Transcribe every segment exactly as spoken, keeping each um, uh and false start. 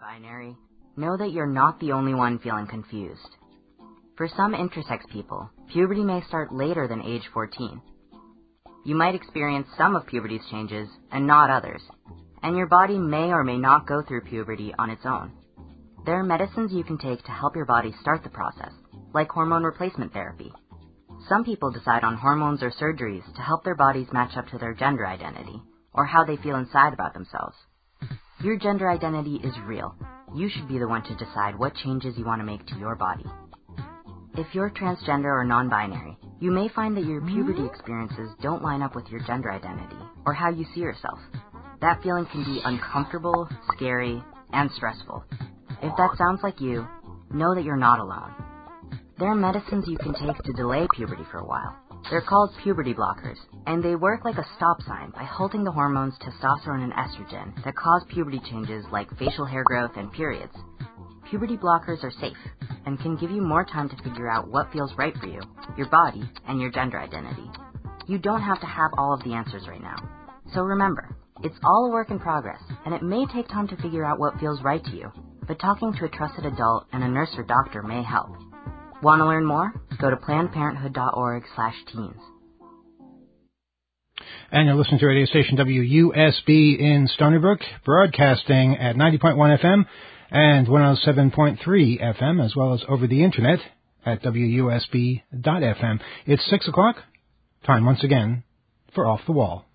non-binary, know that you're not the only one feeling confused. For some intersex people, puberty may start later than age fourteen. You might experience some of puberty's changes and not others, and your body may or may not go through puberty on its own. There are medicines you can take to help your body start the process, like hormone replacement therapy. Some people decide on hormones or surgeries to help their bodies match up to their gender identity, or how they feel inside about themselves. Your gender identity is real. You should be the one to decide what changes you want to make to your body. If you're transgender or non-binary, you may find that your puberty experiences don't line up with your gender identity, or how you see yourself. That feeling can be uncomfortable, scary, and stressful. If that sounds like you, know that you're not alone. There are medicines you can take to delay puberty for a while. They're called puberty blockers, and they work like a stop sign by halting the hormones testosterone and estrogen that cause puberty changes like facial hair growth and periods. Puberty blockers are safe and can give you more time to figure out what feels right for you, your body, and your gender identity. You don't have to have all of the answers right now. So remember, it's all a work in progress, and it may take time to figure out what feels right to you, but talking to a trusted adult and a nurse or doctor may help. Want to learn more? Go to plannedparenthood.org slash teens. And you're listening to radio station W U S B in Stony Brook, broadcasting at ninety point one F M and one oh seven point three F M, as well as over the internet at W U S B dot F M. It's six o'clock. Time once again for Off the Wall.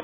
Bye.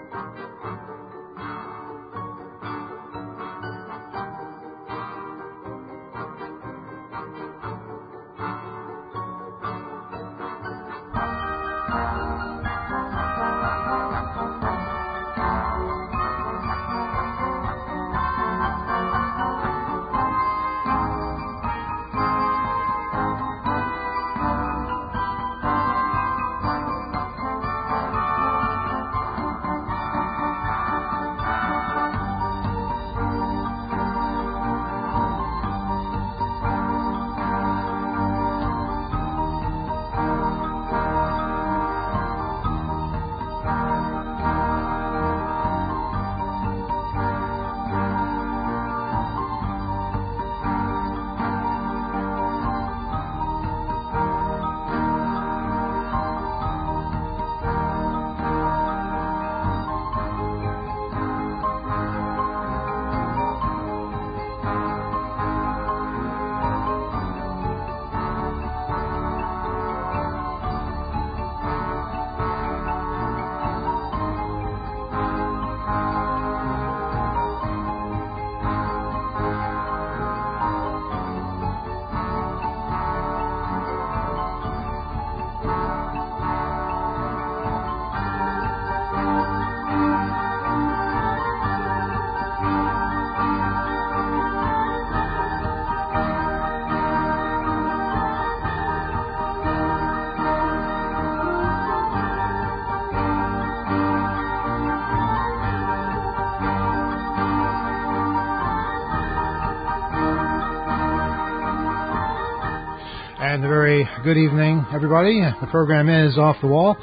And a very good evening, everybody. The program is Off the Wall.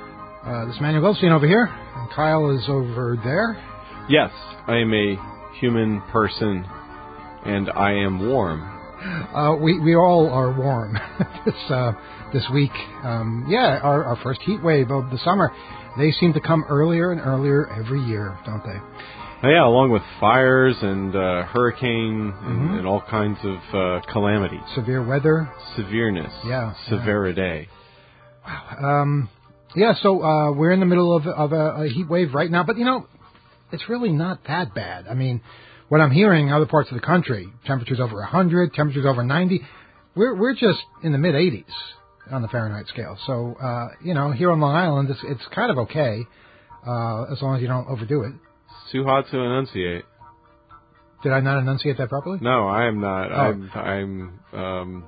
Uh, this is Manuel Goldstein over here, and Kyle is over there. Yes, I am a human person, and I am warm. Uh, we we all are warm this uh, this week. Um, yeah, our, our first heat wave of the summer. They seem to come earlier and earlier every year, don't they? Oh, yeah, along with fires and uh, hurricane and, Mm-hmm. and all kinds of uh, calamities. Severe weather. Severeness. Yeah. Severity. Yeah. Wow. Um, yeah, so uh, we're in the middle of, of a, a heat wave right now, but, you know, it's really not that bad. I mean, what I'm hearing in other parts of the country, temperatures over one hundred, temperatures over ninety, we're we're just in the mid-eighties on the Fahrenheit scale. So, uh, you know, here on Long Island, it's, it's kind of okay, uh, as long as you don't overdo it. Too hot to enunciate. Did I not enunciate that properly? No, I am not. Oh. I'm I'm um,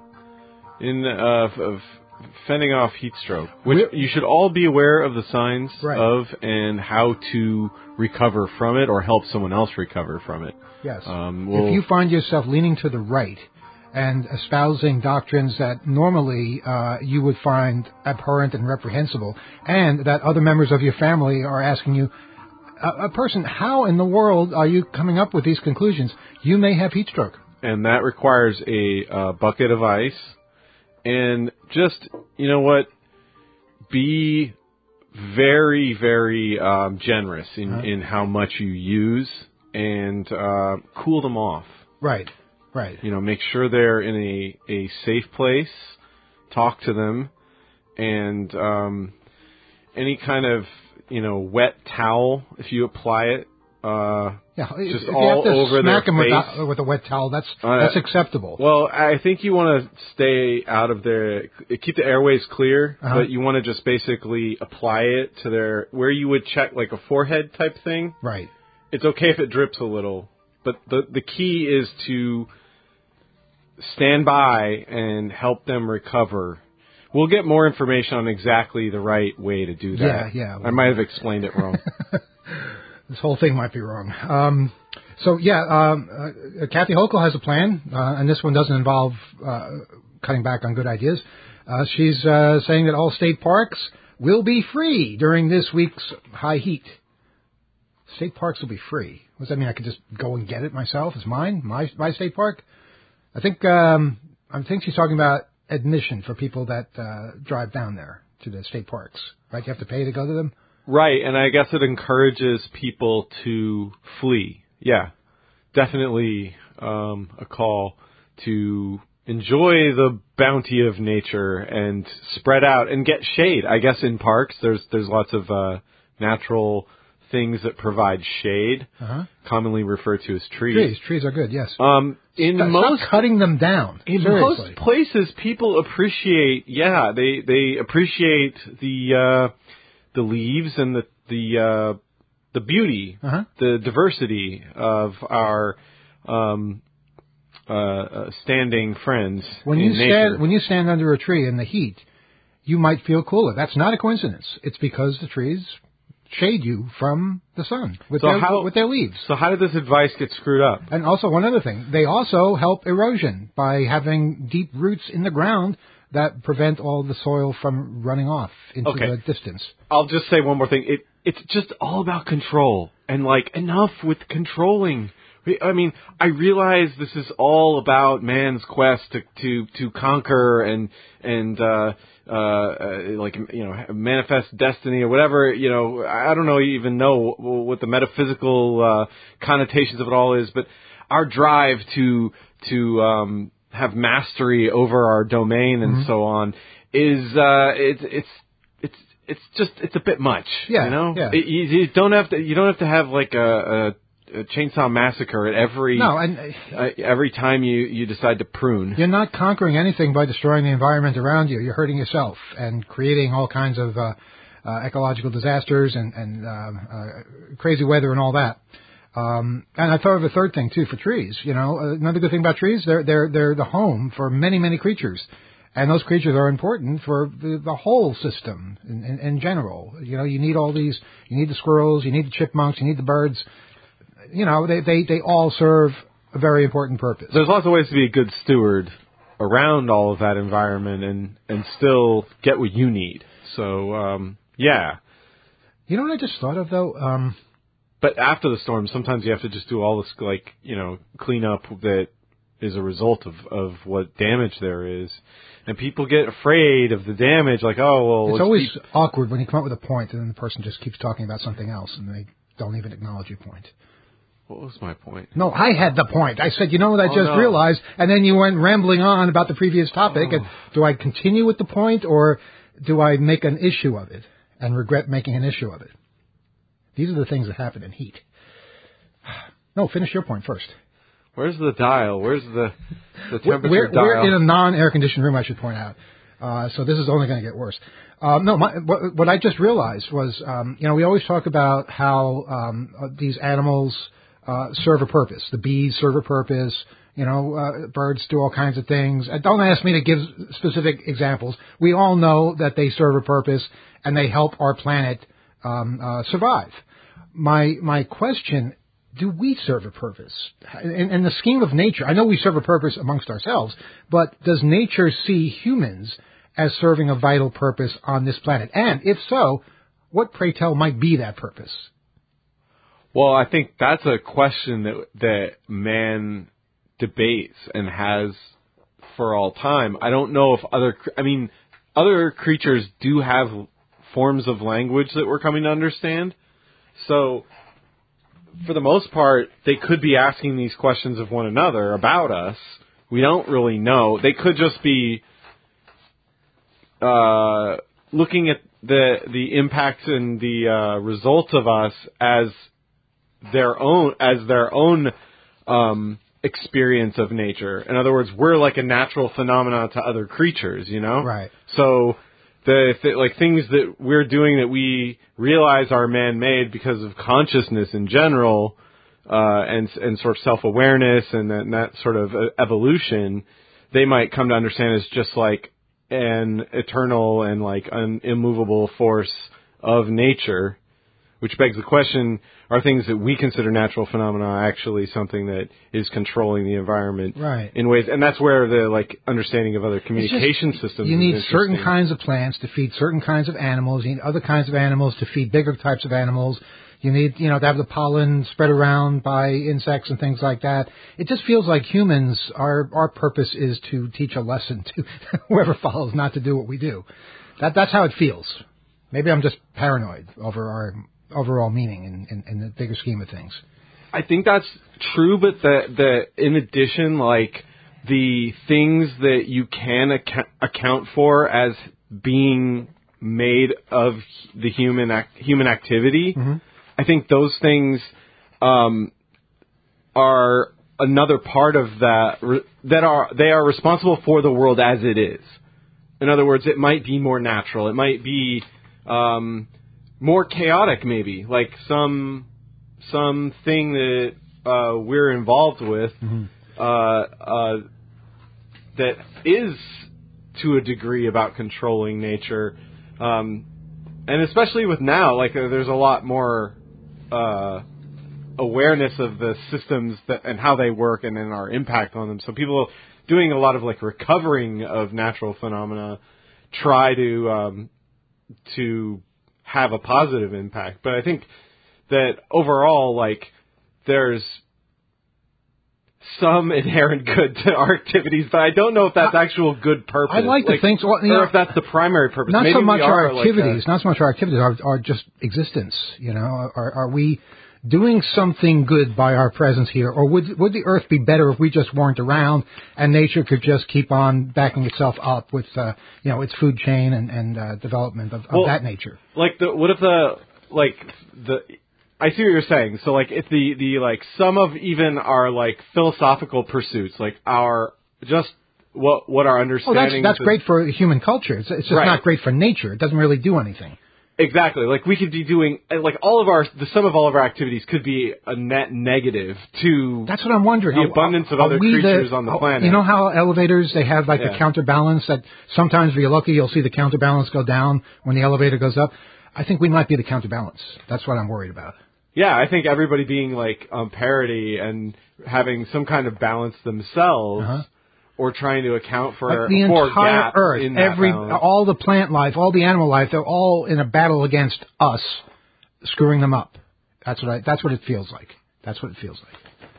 in uh, f- of fending off heat stroke, which We're- you should all be aware of the signs Right. of and how to recover from it or help someone else recover from it. Yes. Um, we'll, If you find yourself leaning to the right and espousing doctrines that normally uh, you would find abhorrent and reprehensible, and that other members of your family are asking you, a, a person, how in the world are you coming up with these conclusions? You may have heat stroke. and that requires a uh, bucket of ice. And just, you know what, be very, very um, generous in, Uh-huh. in how much you use and uh, cool them off. Right, right. You know, make sure they're in a, a safe place. Talk to them. And um, any kind of, you know, wet towel, if you apply it, uh, Yeah, just if you all have to over smack their him with face. a, with a wet towel, that's Uh, that's acceptable. Well, I think you want to stay out of their, keep the airways clear, Uh-huh. but you want to just basically apply it to their, where you would check like a forehead type thing. Right. It's okay if it drips a little, but the the key is to stand by and help them recover. We'll get more information on exactly the right way to do that. Yeah, yeah. I might have explained it wrong. This whole thing might be wrong. Um, so, yeah, um, uh, Kathy Hochul has a plan, uh, and this one doesn't involve uh, cutting back on good ideas. Uh, she's uh, saying that all state parks will be free during this week's high heat. State parks will be free. What does that mean? I could just go and get it myself? It's mine? My my state park? I think um, I think she's talking about admission for people that uh, drive down there to the state parks. Right? You have to pay to go to them? Right, and I guess it encourages people to flee. Yeah, definitely um, a call to enjoy the bounty of nature and spread out and get shade. I guess in parks there's there's lots of uh, natural things that provide shade, Uh-huh. commonly referred to as trees. Trees. Trees are good, yes. Um, in Stop most cutting them down. in Seriously. most places, people appreciate. Yeah, they they appreciate the uh, the leaves and the the uh, the beauty, Uh-huh. the diversity of our um, uh, uh, standing friends When in you nature. stand when you stand under a tree in the heat, you might feel cooler. That's not a coincidence. It's because the trees shade you from the sun with So their how- with their leaves. So how did this advice get screwed up? And also one other thing, they also help erosion by having deep roots in the ground that prevent all the soil from running off into Okay. the distance. I'll just say one more thing. It it's just all about control and like enough with controlling. I mean, I realize this is all about man's quest to to, to conquer and and uh, uh, uh, like you know manifest destiny or whatever. You know, I don't know even know what the metaphysical uh, connotations of it all is, but our drive to to um, have mastery over our domain and Mm-hmm. so on is uh, it's it's it's it's just it's a bit much. Yeah, you know, yeah. It, you, you don't have to you don't have to have like a, a a chainsaw massacre at every No, and uh, every time you, you decide to prune. you're not conquering anything by destroying the environment around you. You're hurting yourself and creating all kinds of uh, uh, ecological disasters and, and uh, uh, crazy weather and all that. Um, and I thought of a third thing too for trees. You know, another good thing about trees, they're they're they're the home for many many creatures, and those creatures are important for the, the whole system in, in, in general. You know, you need all these. You need the squirrels, you need the chipmunks, you need the birds. You know, they, they, they all serve a very important purpose. There's lots of ways to be a good steward around all of that environment and, and still get what you need. So, um, yeah. You know what I just thought of, though? Um, But after the storm, sometimes you have to just do all this, like, you know, cleanup that is a result of, of what damage there is. And people get afraid of the damage, like, oh, well... it's let's always be- awkward when you come up with a point and then the person just keeps talking about something else and they don't even acknowledge your point. What was my point? No, I had the point. I said, you know what I Oh, just no. realized, and then you went rambling on about the previous topic. Oh. And do I continue with the point, or do I make an issue of it and regret making an issue of it? These are the things that happen in heat. No, finish your point first. Where's the dial? Where's the, the temperature We're, dial? we're in a non-air conditioned room, I should point out. Uh, so this is only going to get worse. Um, no, my, what, what I just realized was, um, you know, we always talk about how um, uh, these animals uh, serve a purpose. The bees serve a purpose. You know, uh, birds do all kinds of things. Uh, don't ask me to give specific examples. We all know that they serve a purpose and they help our planet um, uh, survive. My my question: do we serve a purpose? In, in the scheme of nature, I know we serve a purpose amongst ourselves, but does nature see humans as serving a vital purpose on this planet? And if so, what, pray tell, might be that purpose? Well, I think that's a question that that man debates and has for all time. I don't know if other, I mean, other creatures do have forms of language that we're coming to understand. So, for the most part, they could be asking these questions of one another about us. We don't really know. They could just be uh, looking at the the impact and the uh, results of us as their own as their own um, experience of nature. In other words, we're like a natural phenomenon to other creatures, you know? Right. So the th- like things that we're doing that we realize are man-made because of consciousness in general, uh, and and sort of self-awareness and that, and that sort of uh, evolution, they might come to understand as just like an eternal and like an immovable force of nature. Which begs the question, are things that we consider natural phenomena actually something that is controlling the environment Right. in ways, and that's where the like understanding of other It's communication just- systems You is need interesting. certain kinds of plants to feed certain kinds of animals. You need other kinds of animals to feed bigger types of animals. You need, you know, to have the pollen spread around by insects and things like that. It just feels like humans, our our purpose is to teach a lesson to whoever follows not to do what we do. That that's how it feels. Maybe I'm just paranoid over our overall meaning in, in, in the bigger scheme of things. I think that's true, but the the in addition, like the things that you can ac- account for as being made of the human ac- human activity, Mm-hmm. I think those things um, are another part of that that are they are responsible for the world as it is. In other words, it might be more natural. It might be um, more chaotic, maybe, like some some thing that uh, we're involved with mm-hmm. uh, uh, that is, to a degree, about controlling nature. Um, and especially with now, like uh, there's a lot more uh, awareness of the systems that and how they work and then our impact on them. So people doing a lot of like recovering of natural phenomena try to um, to have a positive impact. But I think that overall, like, there's some inherent good to our activities, but I don't know if that's actual good purpose. I'd like, like to think so. Well, you or know, if that's the primary purpose. Not Maybe so much our like activities, a, not so much our activities, our, our just existence, you know. Are, are we doing something good by our presence here, or would would the Earth be better if we just weren't around and nature could just keep on backing itself up with, uh, you know, its food chain and, and uh, development of, of well, that nature? Like, the what if the, like, the... I see what you're saying. So, like, if the, the, like, some of even our, like, philosophical pursuits, like, our, just what what our understanding... Oh, that's, that's great for human culture. It's, it's just right. not great for nature. It doesn't really do anything. Exactly. Like, we could be doing, like, all of our, the sum of all of our activities could be a net negative to... That's what I'm wondering. The are, abundance are, of other creatures the, on the are, planet. You know how elevators, they have, like, yeah. a counterbalance that sometimes if you're lucky, you'll see the counterbalance go down when the elevator goes up? I think we might be the counterbalance. That's what I'm worried about. Yeah, I think everybody being, like, on parity and having some kind of balance themselves, uh-huh. or trying to account for like the entire gaps Earth, in that every balance. all the plant life, all the animal life, they're all in a battle against us, screwing them up. That's what I, that's what it feels like. That's what it feels like.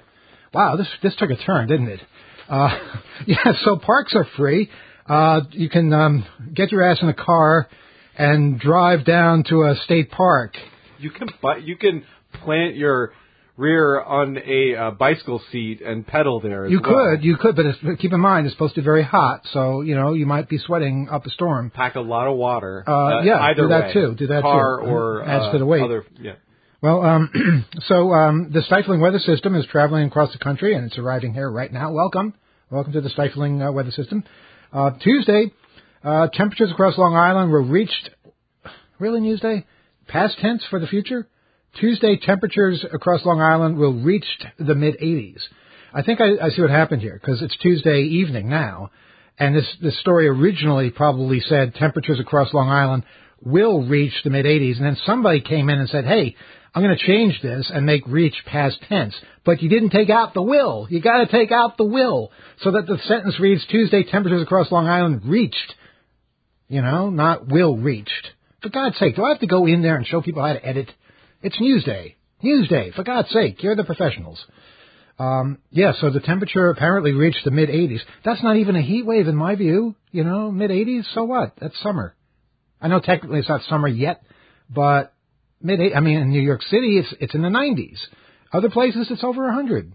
Wow, this this took a turn, didn't it? Uh, yeah, so parks are free. Uh, you can um, get your ass in a car and drive down to a state park. You can buy, you can plant your rear on a uh, bicycle seat and pedal there as You well. could, you could, but it's, keep in mind it's supposed to be very hot, so you know you might be sweating up a storm. Pack a lot of water. Uh, uh, yeah, either do that way. too. Do that Car too. or adds uh, to the weight. Other, yeah. Well, um, so um, the stifling weather system is traveling across the country, and it's arriving here right now. Welcome, welcome to the stifling uh, weather system. Uh, Tuesday, uh, temperatures across Long Island were reached. Really, Tuesday? Past tense for the future. Tuesday, temperatures across Long Island will reach the mid-eighties. I think I, I see what happened here, because it's Tuesday evening now, and this, this story originally probably said temperatures across Long Island will reach the mid-eighties, and then somebody came in and said, hey, I'm going to change this and make reach past tense. But you didn't take out the will. You got to take out the will, so that the sentence reads, Tuesday, temperatures across Long Island reached. You know, not will reached. For God's sake, do I have to go in there and show people how to edit? It's Newsday. Newsday, for God's sake. You're the professionals. Um, yeah, so the temperature apparently reached the mid-eighties. That's not even a heat wave in my view. You know, mid-eighties, so what? That's summer. I know technically it's not summer yet, but mid I mean, in New York City, it's it's in the nineties. Other places, it's over one hundred.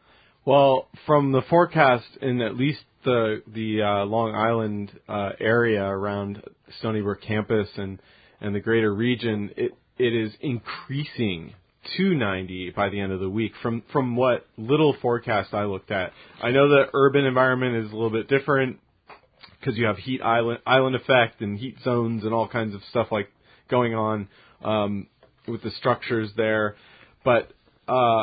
Well, from the forecast in at least the the uh, Long Island uh, area around Stony Brook campus and, and the greater region, it it is increasing to ninety by the end of the week from, from what little forecast I looked at. I know the urban environment is a little bit different because you have heat island, island effect and heat zones and all kinds of stuff like going on um, with the structures there. But uh,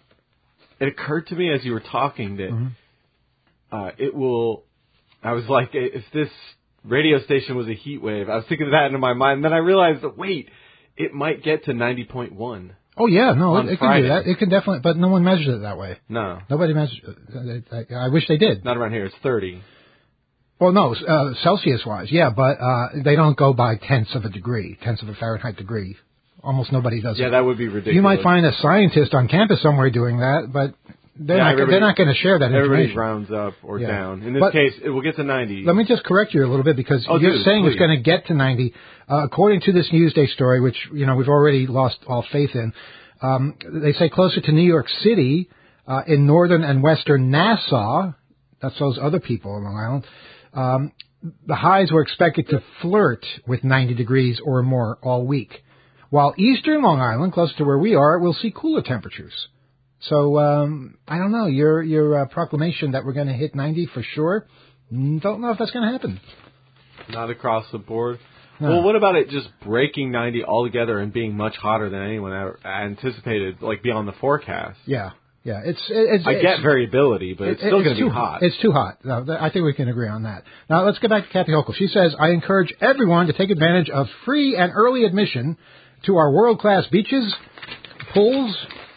it occurred to me as you were talking that mm-hmm. uh, it will, I was like, if this radio station was a heat wave, I was thinking of that into my mind. And then I realized that, wait, it might get to ninety point one. Oh, yeah, no, it, it can do that. Friday. It can definitely, but no one measures it that way. No. Nobody measures it. I, I wish they did. Not around here. It's thirty. Well, no, uh, Celsius-wise, yeah, but uh, they don't go by tenths of a degree, tenths of a Fahrenheit degree. Almost nobody does Yeah, it. that would be ridiculous. You might find a scientist on campus somewhere doing that, but they're yeah, not. They're not going to share that everybody information. Everybody rounds up or yeah. down. In this but case, it will get to ninety. Let me just correct you a little bit because oh, you're dude, saying please. it's going to get to ninety. Uh, according to this Newsday story, which you know we've already lost all faith in, um, they say closer to New York City, uh, in northern and western Nassau, that's those other people on Long Island. Um, the highs were expected to flirt with ninety degrees or more all week. while eastern Long Island, close to where we are, will see cooler temperatures. So, um, I don't know, your your uh, proclamation that we're going to hit ninety for sure, don't know if that's going to happen. Not across the board. No. Well, what about it just breaking ninety altogether and being much hotter than anyone ever anticipated, like beyond the forecast? Yeah, yeah. It's it's. I it's, get variability, but it, it's still it's going to be too, hot. It's too hot. No, I think we can agree on that. Now, let's get back to Kathy Hochul. She says, I encourage everyone to take advantage of free and early admission to our world-class beaches, pools,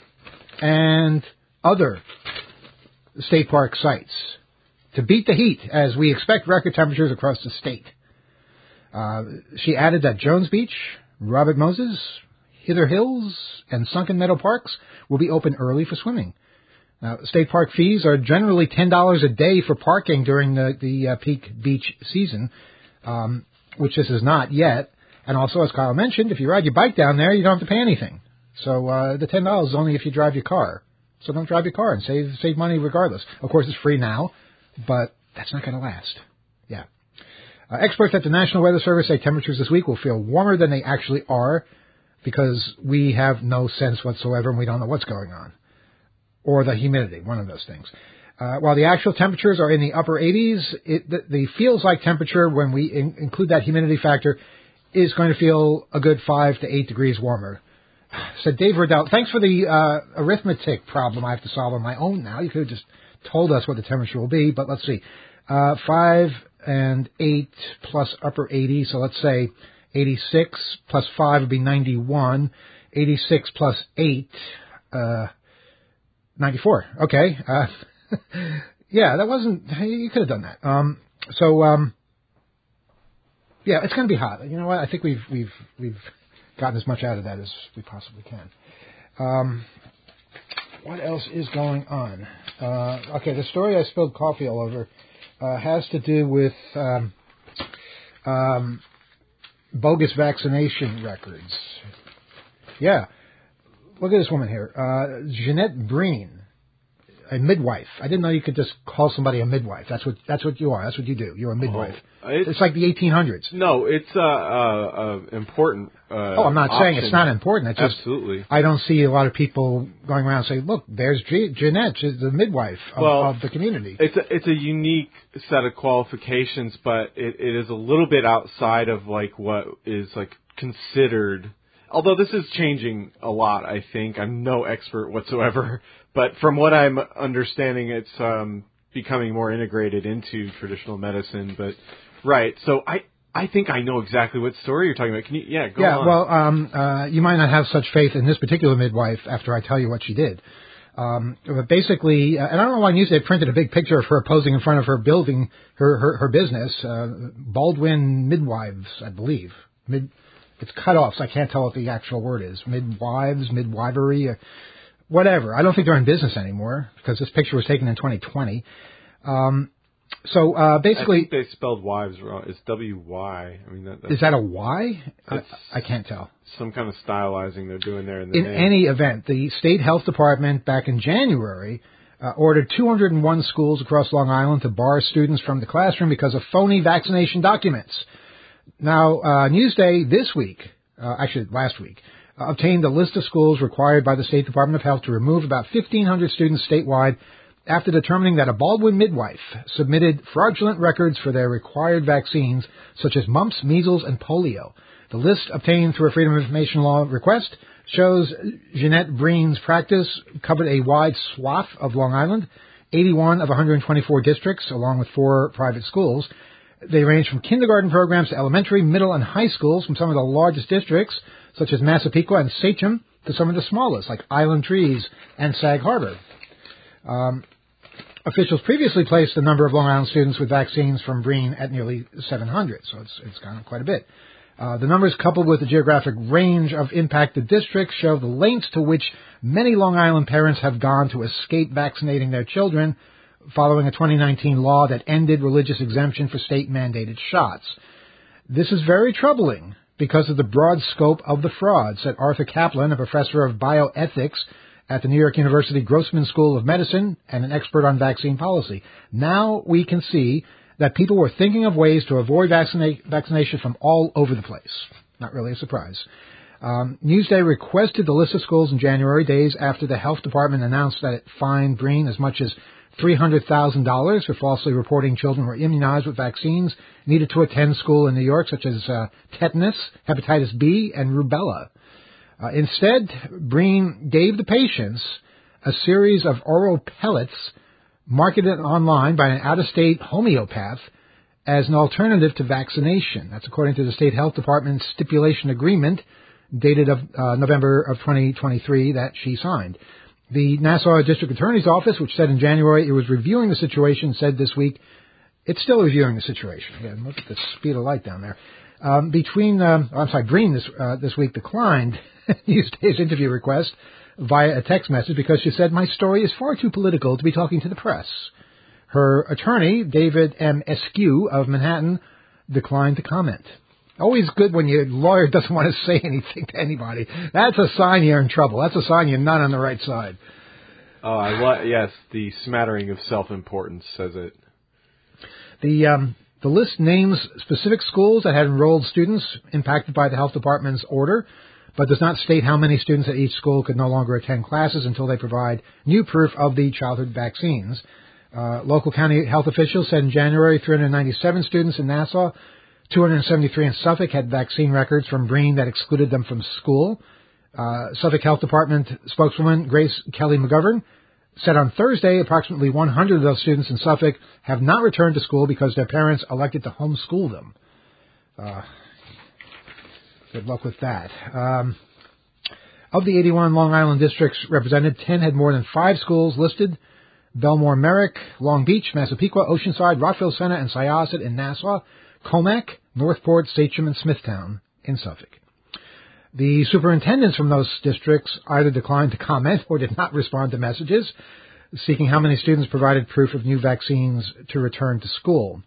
and other state park sites to beat the heat as we expect record temperatures across the state. Uh, she added that Jones Beach, Robert Moses, Hither Hills, and Sunken Meadow Parks will be open early for swimming. Now, state park fees are generally ten dollars a day for parking during the, the uh, peak beach season, um, which this is not yet. And also, as Kyle mentioned, if you ride your bike down there, you don't have to pay anything. So uh, the ten dollars is only if you drive your car. So don't drive your car and save save money regardless. Of course, it's free now, but that's not going to last. Yeah. Uh, experts at the National Weather Service say temperatures this week will feel warmer than they actually are because we have no sense whatsoever and we don't know what's going on. Or the humidity, one of those things. Uh, while the actual temperatures are in the upper eighties, it, the, the feels-like temperature, when we in, include that humidity factor, is going to feel a good five to eight degrees warmer. Said Dave Riddell, thanks for the uh, arithmetic problem I have to solve on my own now. You could have just told us what the temperature will be, but let's see. Uh, five and eight plus upper eighty, so let's say eighty-six plus five would be ninety-one. eighty-six plus eight, uh, ninety-four. Okay. Uh, yeah, that wasn't, you could have done that. Um, so, um, yeah, it's going to be hot. You know what? I think we've, we've, we've gotten as much out of that as we possibly can. Um, what else is going on? Uh, okay, the story I spilled coffee all over uh, has to do with um, um, bogus vaccination records. Yeah. Look at this woman here. Uh, Jeanette Breen, a midwife. I didn't know you could just call somebody a midwife. That's what that's what you are. That's what you do. You're a midwife. Oh, it's, it's like the eighteen hundreds. No, it's uh, uh, uh, important. Uh, oh, I'm not option. saying it's not important. It's just, absolutely. I don't see a lot of people going around saying, "Look, there's G- Jeanette. She's the midwife of, well, of the community." It's a it's a unique set of qualifications, but it, it is a little bit outside of like what is like considered. Although this is changing a lot, I think. I'm no expert whatsoever, but from what I'm understanding, it's um, becoming more integrated into traditional medicine. But right, so I, I think I know exactly what story you're talking about. Can you? Yeah, go yeah, on. well, um, uh, you might not have such faith in this particular midwife after I tell you what she did. Um, but basically, uh, and I don't know why Newsday printed a big picture of her posing in front of her building, her her, her business, uh, Baldwin Midwives, I believe. Mid. It's cut off, so I can't tell what the actual word is. Midwives, midwivery, uh, whatever. I don't think they're in business anymore because this picture was taken in twenty twenty. Um, so uh, basically, I think they spelled wives wrong. It's W Y. I mean, that, that's, is that a Y? I, I can't tell. Some kind of stylizing they're doing there in the In name. any event, the state health department back in January uh, ordered two hundred one schools across Long Island to bar students from the classroom because of phony vaccination documents. Now, uh, Newsday this week, uh, actually last week, uh, obtained a list of schools required by the State Department of Health to remove about fifteen hundred students statewide after determining that a Baldwin midwife submitted fraudulent records for their required vaccines, such as mumps, measles, and polio. The list obtained through a Freedom of Information Law request shows Jeanette Breen's practice covered a wide swath of Long Island, eighty-one of one hundred twenty-four districts, along with four private schools. They range from kindergarten programs to elementary, middle, and high schools from some of the largest districts, such as Massapequa and Sachem, to some of the smallest, like Island Trees and Sag Harbor. Um, officials previously placed the number of Long Island students with vaccines from Breen at nearly seven hundred, so it's, it's gone up quite a bit. Uh, the numbers, coupled with the geographic range of impacted districts, show the lengths to which many Long Island parents have gone to escape vaccinating their children, following a twenty nineteen law that ended religious exemption for state-mandated shots. This is very troubling because of the broad scope of the fraud, said Arthur Kaplan, a professor of bioethics at the New York University Grossman School of Medicine and an expert on vaccine policy. Now we can see that people were thinking of ways to avoid vaccina- vaccination from all over the place. Not really a surprise. Um, Newsday requested the list of schools in January, days after the health department announced that it fined Breen as much as three hundred thousand dollars for falsely reporting children were immunized with vaccines needed to attend school in New York, such as uh, tetanus, hepatitis B, and rubella. Uh, instead, Breen gave the patients a series of oral pellets marketed online by an out-of-state homeopath as an alternative to vaccination. That's according to the State Health Department's stipulation agreement dated of uh, November of twenty twenty-three that she signed. The Nassau District Attorney's Office, which said in January it was reviewing the situation, said this week it's still reviewing the situation. Again, look at the speed of light down there. Um, between, um, I'm sorry, Breen this uh, this week declined Newsday's interview request via a text message because she said, my story is far too political to be talking to the press. Her attorney, David M. Eskew of Manhattan, declined to comment. Always good when your lawyer doesn't want to say anything to anybody. That's a sign you're in trouble. That's a sign you're not on the right side. Oh, I li- yes, the smattering of self-importance says it. The um, the list names specific schools that had enrolled students impacted by the health department's order, but does not state how many students at each school could no longer attend classes until they provide new proof of the childhood vaccines. Uh, local county health officials said in January three hundred ninety-seven students in Nassau, two hundred seventy-three in Suffolk had vaccine records from Breen that excluded them from school. Uh, Suffolk Health Department spokeswoman Grace Kelly McGovern said on Thursday approximately one hundred of those students in Suffolk have not returned to school because their parents elected to homeschool them. Uh, good luck with that. Um, of the eighty-one Long Island districts represented, ten had more than five schools listed. Belmore Merrick, Long Beach, Massapequa, Oceanside, Rockville Center, and Syosset in Nassau, Comac, Northport, Sachem, and Smithtown in Suffolk. The superintendents from those districts either declined to comment or did not respond to messages seeking how many students provided proof of new vaccines to return to school.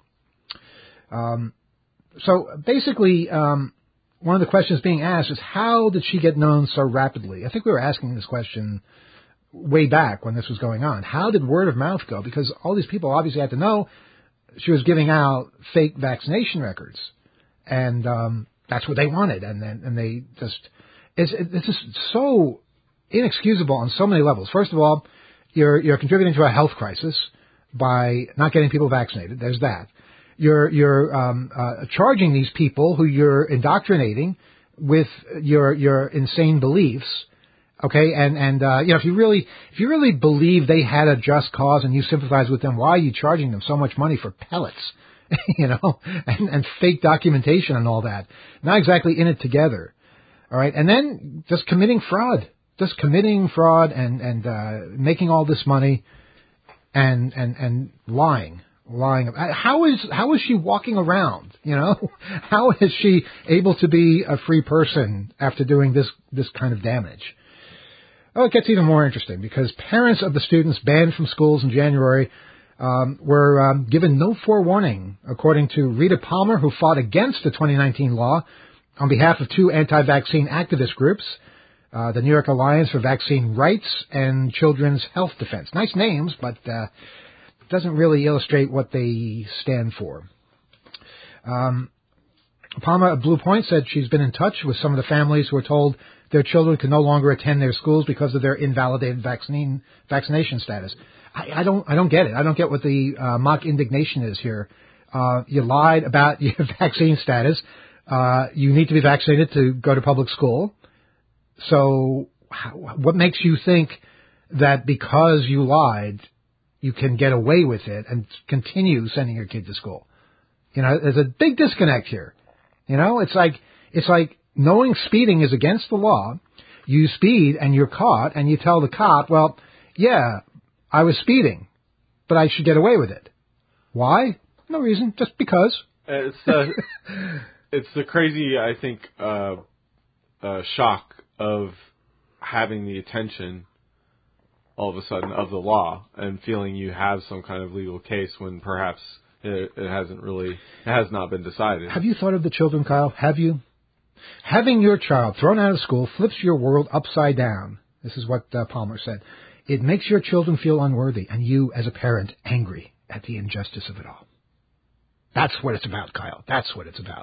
Um, so basically, um, one of the questions being asked is how did she get known so rapidly? I think we were asking this question way back when this was going on. How did word of mouth go? Because all these people obviously had to know she was giving out fake vaccination records, and um, that's what they wanted. And then, and they just, it's, it's just so inexcusable on so many levels. First of all, you're you're contributing to a health crisis by not getting people vaccinated. There's that. You're you're um, uh, charging these people who you're indoctrinating with your your insane beliefs. Okay, and and uh, you know, if you really if you really believe they had a just cause and you sympathize with them, why are you charging them so much money for pellets, you know, and, and fake documentation and all that? Not exactly in it together. All right, and then just committing fraud, just committing fraud and and uh, making all this money and and and lying, lying. How is how is she walking around? You know, how is she able to be a free person after doing this this kind of damage? Oh, it gets even more interesting because parents of the students banned from schools in January um, were um, given no forewarning, according to Rita Palmer, who fought against the twenty nineteen law on behalf of two anti-vaccine activist groups, uh, the New York Alliance for Vaccine Rights and Children's Health Defense. Nice names, but uh, doesn't really illustrate what they stand for. Um, Palmer of Blue Point said she's been in touch with some of the families who were told their children can no longer attend their schools because of their invalidated vaccine vaccination status. I, I don't, I don't get it. I don't get what the uh, mock indignation is here. Uh, you lied about your vaccine status. Uh, you need to be vaccinated to go to public school. So, how, what makes you think that because you lied, you can get away with it and continue sending your kid to school? You know, there's a big disconnect here. You know, it's like it's like. Knowing speeding is against the law, you speed and you're caught and you tell the cop, well, yeah, I was speeding, but I should get away with it. Why? No reason, just because. It's uh, it's the crazy, I think, uh, uh, shock of having the attention all of a sudden of the law and feeling you have some kind of legal case when perhaps it, it hasn't really, it has not been decided. Have you thought of the children, Kyle? Have you? Having your child thrown out of school flips your world upside down. This is what uh, Palmer said. It makes your children feel unworthy and you, as a parent, angry at the injustice of it all. That's what it's about, Kyle. That's what it's about.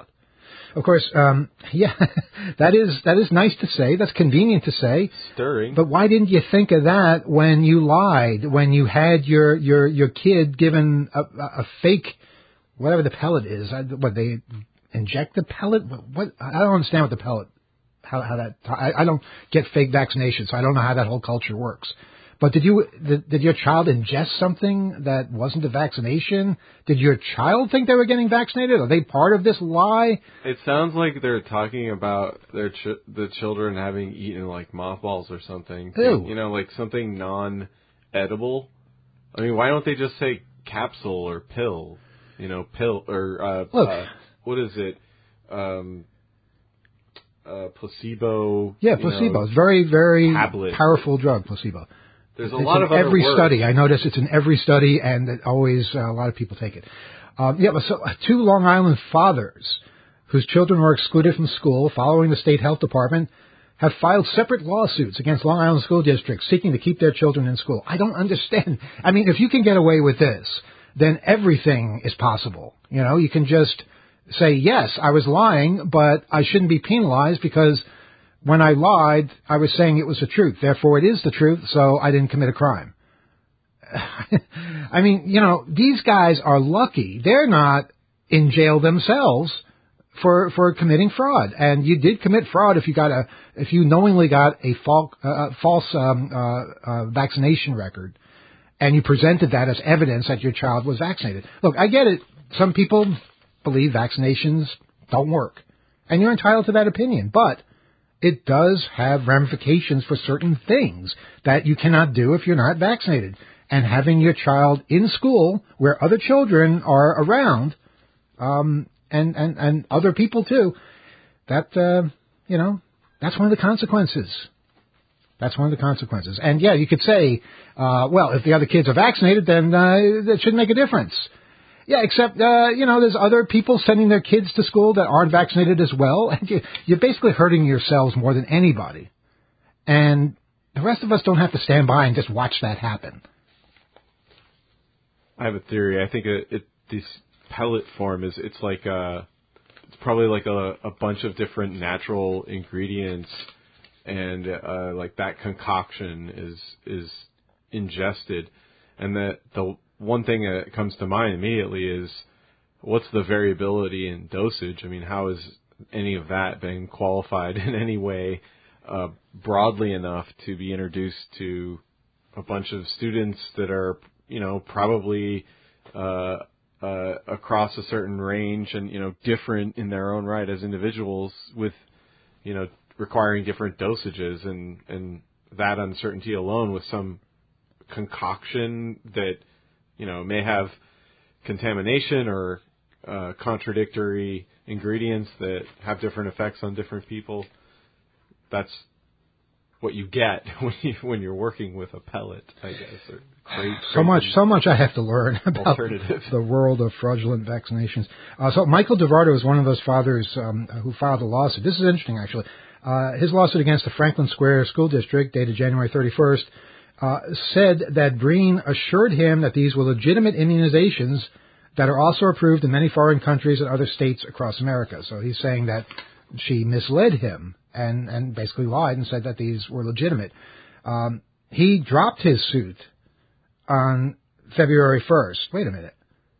Of course, um, yeah, that is that is nice to say. That's convenient to say. Stirring. But why didn't you think of that when you lied, when you had your your, your kid given a, a fake, whatever the pellet is? What, they inject the pellet? What? I don't understand what the pellet, how how that. I, I don't get fake vaccinations, so I don't know how that whole culture works. But did you did, did your child ingest something that wasn't a vaccination? Did your child think they were getting vaccinated? Are they part of this lie? It sounds like they're talking about their ch- the children having eaten like mothballs or something. Ew. You know, like something non-edible. I mean, why don't they just say capsule or pill? You know, pill or uh, Look, uh what is it? Um, uh, placebo. Yeah, placebo. You know, it's very very tablet. powerful drug, placebo. There's a it's lot in of other every words. study. I notice it's in every study, and it always uh, a lot of people take it. Um, yeah, but so uh, two Long Island fathers whose children were excluded from school following the state health department have filed separate lawsuits against Long Island school districts seeking to keep their children in school. I don't understand. I mean, if you can get away with this, then everything is possible. You know, you can just say, yes, I was lying, but I shouldn't be penalized because when I lied, I was saying it was the truth. Therefore, it is the truth, so I didn't commit a crime. I mean, you know, these guys are lucky. They're not in jail themselves for for committing fraud. And you did commit fraud if you got a if you knowingly got a false uh, false um, uh, uh, vaccination record, and you presented that as evidence that your child was vaccinated. Look, I get it. Some people believe vaccinations don't work, and you're entitled to that opinion, but it does have ramifications for certain things that you cannot do if you're not vaccinated. And having your child in school where other children are around, um, and, and, and other people too, that, uh, you know, that's one of the consequences. That's one of the consequences. And yeah, you could say, uh, well, if the other kids are vaccinated, then, uh, it shouldn't make a difference. Yeah, except, uh, you know, there's other people sending their kids to school that aren't vaccinated as well. And you, you're basically hurting yourselves more than anybody. And the rest of us don't have to stand by and just watch that happen. I have a theory. I think it, it this pellet form is, it's like a, it's probably like a, a bunch of different natural ingredients, and uh, like that concoction is is ingested, and that the one thing that comes to mind immediately is, what's the variability in dosage? I mean, how has any of that been qualified in any way uh, broadly enough to be introduced to a bunch of students that are, you know, probably uh, uh, across a certain range and, you know, different in their own right as individuals with, you know, requiring different dosages, and, and that uncertainty alone with some concoction that, you know, may have contamination or uh, contradictory ingredients that have different effects on different people. That's what you get when you when you're working with a pellet, I guess. Or great, so much, so much I have to learn about the world of fraudulent vaccinations. Uh, so Michael DeVardo is one of those fathers um, who filed a lawsuit. This is interesting, actually. Uh, his lawsuit against the Franklin Square School District, dated January thirty-first, uh, said that Breen assured him that these were legitimate immunizations that are also approved in many foreign countries and other states across America. So he's saying that she misled him and, and basically lied and said that these were legitimate. Um, he dropped his suit on February first. Wait a minute.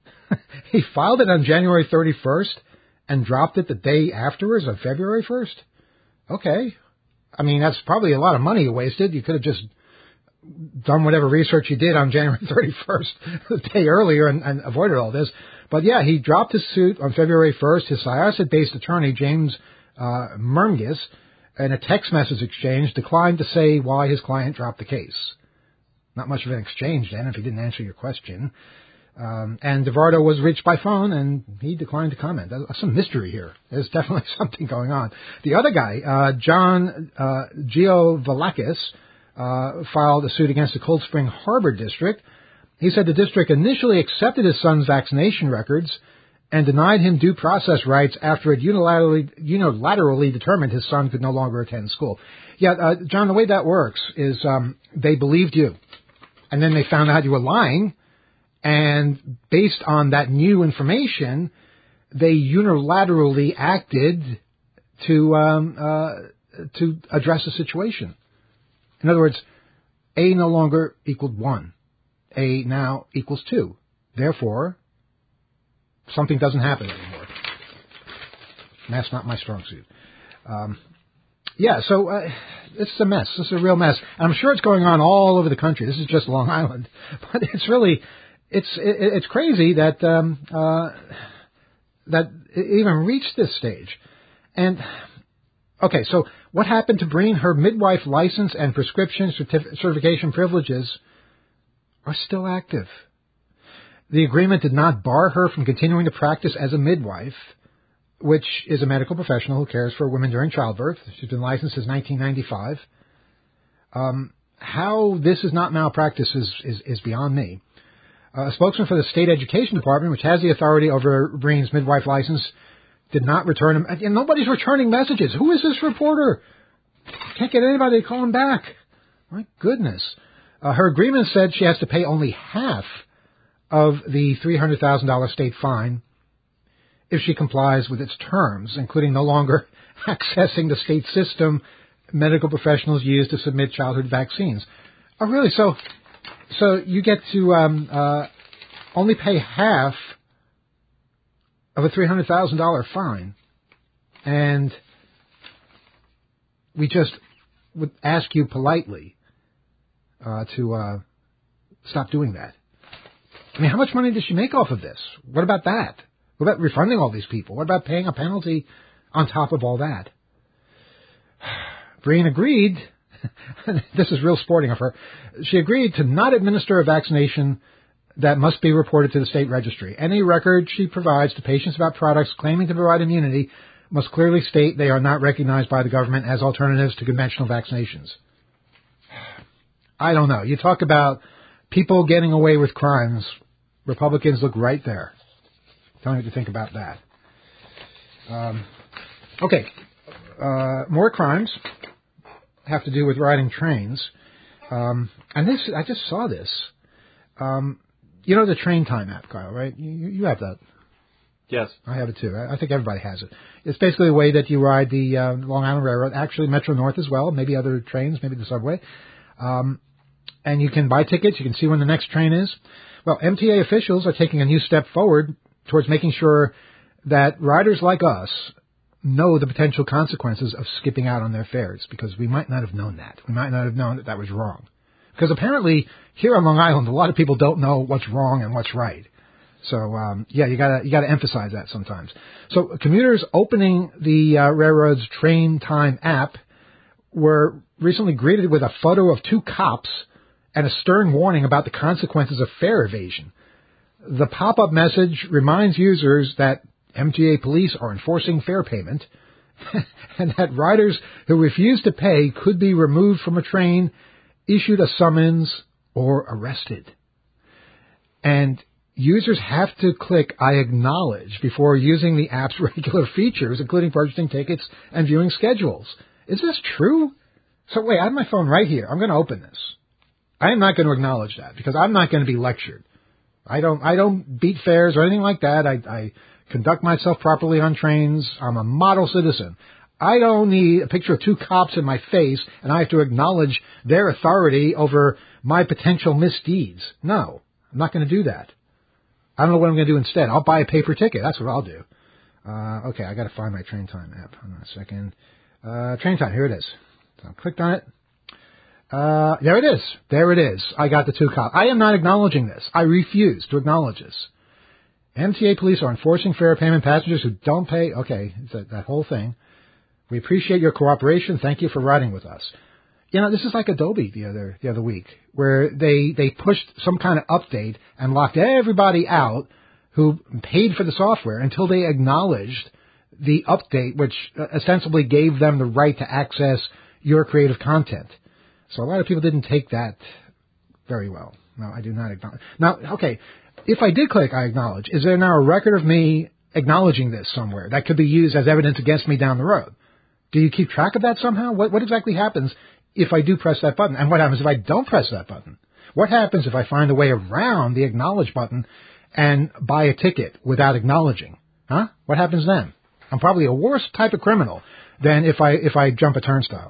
He filed it on January thirty-first and dropped it the day afterwards on February first? Okay. I mean, that's probably a lot of money you wasted. You could have just done whatever research you did on January thirty-first, the day earlier, and, and avoided all this. But yeah, he dropped his suit on February first. His Syosset-based attorney, James uh, Murngis, in a text message exchange, declined to say why his client dropped the case. Not much of an exchange then, if he didn't answer your question. Um, and DeVardo was reached by phone, and he declined to comment. There's some mystery here. There's definitely something going on. The other guy, uh, John uh, Giovalakis, uh, filed a suit against the Cold Spring Harbor District. He said the district initially accepted his son's vaccination records and denied him due process rights after it unilaterally, unilaterally determined his son could no longer attend school. Yeah, uh, John, the way that works is um, they believed you, and then they found out you were lying. And based on that new information, they unilaterally acted to um, uh, to address the situation. In other words, A no longer equaled one. A now equals two. Therefore, something doesn't happen anymore. And that's not my strong suit. Um, yeah, so uh, it's a mess. This is a real mess. And I'm sure it's going on all over the country. This is just Long Island. But it's really, it's it, it's crazy that um, uh, that it even reached this stage. And, okay, so what happened to Breen? Her midwife license and prescription certif- certification privileges are still active. The agreement did not bar her from continuing to practice as a midwife, which is a medical professional who cares for women during childbirth. She's been licensed since nineteen ninety-five. Um, how this is not malpractice is, is, is beyond me. Uh, a spokesman for the State Education Department, which has the authority over Breen's midwife license, did not return them. And nobody's returning messages. Who is this reporter? Can't get anybody to call him back. My goodness. Uh, her agreement said she has to pay only half of the three hundred thousand dollars state fine if she complies with its terms, including no longer accessing the state system medical professionals use to submit childhood vaccines. Oh, really? So, so you get to um, uh, only pay half of a three hundred thousand dollars fine, and we just would ask you politely uh, to uh, stop doing that. I mean, how much money does she make off of this? What about that? What about refunding all these people? What about paying a penalty on top of all that? Breen agreed, this is real sporting of her, she agreed to not administer a vaccination that must be reported to the state registry. Any record she provides to patients about products claiming to provide immunity must clearly state they are not recognized by the government as alternatives to conventional vaccinations. I don't know. You talk about people getting away with crimes. Republicans look right there. Tell me what you think about that. Um, okay. Uh, more crimes have to do with riding trains. Um, and this, I just saw this. Um, you know the Train Time app, Kyle, right? You, you have that. Yes. I have it too. I, I think everybody has it. It's basically a way that you ride the uh, Long Island Railroad, actually Metro North as well, maybe other trains, maybe the subway. Um, and you can buy tickets. You can see when the next train is. Well, M T A officials are taking a new step forward towards making sure that riders like us know the potential consequences of skipping out on their fares, because we might not have known that. We might not have known that that was wrong. Because apparently here on Long Island, a lot of people don't know what's wrong and what's right. So, um, yeah, you gotta, you gotta emphasize that sometimes. So commuters opening the uh, railroad's Train Time app were recently greeted with a photo of two cops and a stern warning about the consequences of fare evasion. The pop-up message reminds users that M T A police are enforcing fare payment and that riders who refuse to pay could be removed from a train, issued a summons, or arrested. And users have to click I acknowledge before using the app's regular features, including purchasing tickets and viewing schedules. Is this true? So wait, I have my phone right here. I'm going to open this. I am not going to acknowledge that because I'm not going to be lectured. I don't, I don't beat fares or anything like that. I, I conduct myself properly on trains. I'm a model citizen. I don't need a picture of two cops in my face and I have to acknowledge their authority over my potential misdeeds. No, I'm not going to do that. I don't know what I'm going to do instead. I'll buy a paper ticket. That's what I'll do. Uh, okay, I got to find my Train Time app. Hold on a second. Uh, Train Time, here it is. So I clicked on it. Uh, there it is. There it is. I got the two cops. I am not acknowledging this. I refuse to acknowledge this. M T A police are enforcing fare payment passengers who don't pay. Okay, that, that whole thing. We appreciate your cooperation. Thank you for riding with us. You know, this is like Adobe the other the other week, where they, they pushed some kind of update and locked everybody out who paid for the software until they acknowledged the update, which ostensibly gave them the right to access your creative content. So a lot of people didn't take that very well. No, I do not acknowledge. Now, okay, if I did click I acknowledge, is there now a record of me acknowledging this somewhere that could be used as evidence against me down the road? Do you keep track of that somehow? What, what exactly happens if I do press that button? And what happens if I don't press that button? What happens if I find a way around the acknowledge button and buy a ticket without acknowledging? Huh? What happens then? I'm probably a worse type of criminal than if I if I jump a turnstile.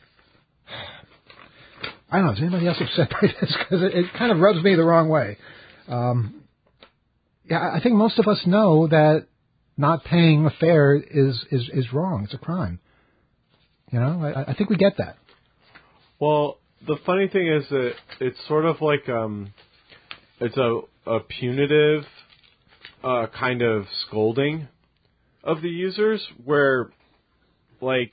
I don't know. Is anybody else upset by this? Because it, it kind of rubs me the wrong way. Um, yeah, I think most of us know that not paying a fare is, is, is wrong. It's a crime. You know, I, I think we get that. Well, the funny thing is that it's sort of like um, it's a, a punitive uh, kind of scolding of the users, where, like,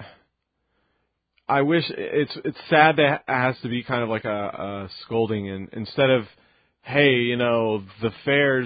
I wish it's it's sad that it has to be kind of like a, a scolding, and instead of, hey, you know, the fares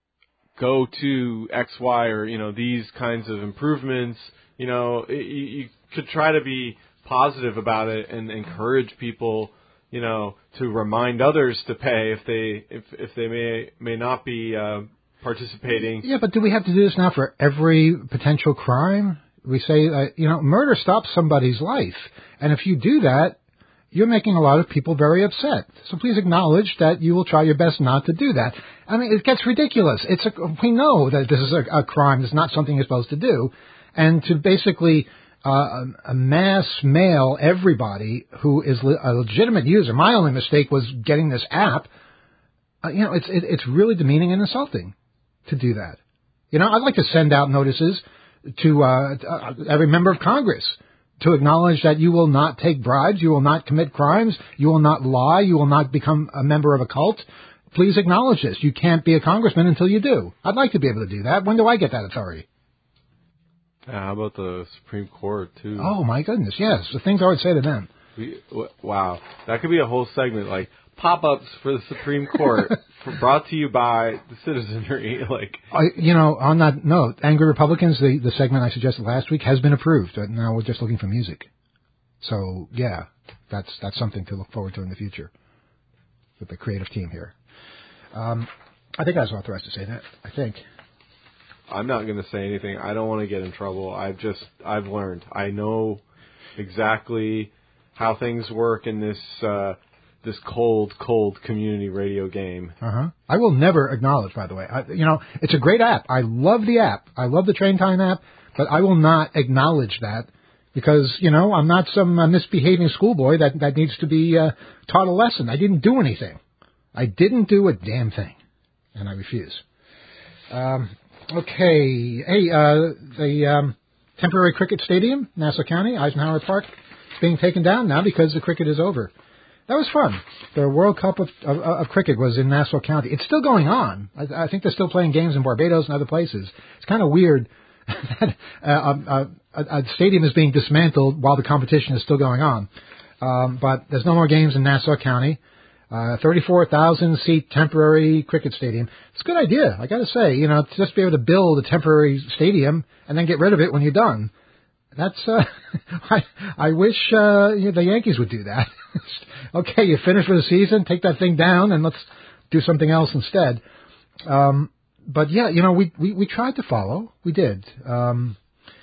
go to X, Y, or, you know, these kinds of improvements, you know, it, you, you could try to be positive about it and encourage people, you know, to remind others to pay if they if if they may may not be uh, participating. Yeah, but do we have to do this now for every potential crime? We say, uh, you know, murder stops somebody's life, and if you do that, you're making a lot of people very upset. So please acknowledge that you will try your best not to do that. I mean, it gets ridiculous. It's a, we know that this is a, a crime. It's not something you're supposed to do. And to basically uh, a mass mail everybody who is le- a legitimate user. My only mistake was getting this app. Uh, you know, it's it, it's really demeaning and insulting to do that. You know, I'd like to send out notices to uh, uh, every member of Congress to acknowledge that you will not take bribes, you will not commit crimes, you will not lie, you will not become a member of a cult. Please acknowledge this. You can't be a congressman until you do. I'd like to be able to do that. When do I get that authority? Uh, how about the Supreme Court, too? Oh, my goodness, yes. The things I would say to them. We, w- wow. That could be a whole segment, like pop-ups for the Supreme Court, for, brought to you by the citizenry. Like, I, you know, on that note, Angry Republicans, the, the segment I suggested last week, has been approved. Now we're just looking for music. So, yeah, that's that's something to look forward to in the future with the creative team here. Um, I think I was authorized to say that, I think. I'm not going to say anything. I don't want to get in trouble. I've just, I've learned. I know exactly how things work in this uh, this cold, cold community radio game. Uh-huh. I will never acknowledge, by the way. I, you know, it's a great app. I love the app. I love the Train Time app, but I will not acknowledge that because, you know, I'm not some uh, misbehaving schoolboy that, that needs to be uh, taught a lesson. I didn't do anything. I didn't do a damn thing, and I refuse. Um, okay. Hey, uh, the um, temporary cricket stadium, Nassau County, Eisenhower Park, is being taken down now because the cricket is over. That was fun. The World Cup of, of, of cricket was in Nassau County. It's still going on. I, I think they're still playing games in Barbados and other places. It's kind of weird that uh, a, a, a stadium is being dismantled while the competition is still going on. Um, but there's no more games in Nassau County. Uh, thirty-four thousand seat temporary cricket stadium. It's a good idea, I got to say. You know, to just be able to build a temporary stadium and then get rid of it when you're done. That's, uh, I, I wish, uh, you know, the Yankees would do that. Okay, you finish for the season, take that thing down and let's do something else instead. Um, but yeah, you know, we, we, we tried to follow. We did. Um,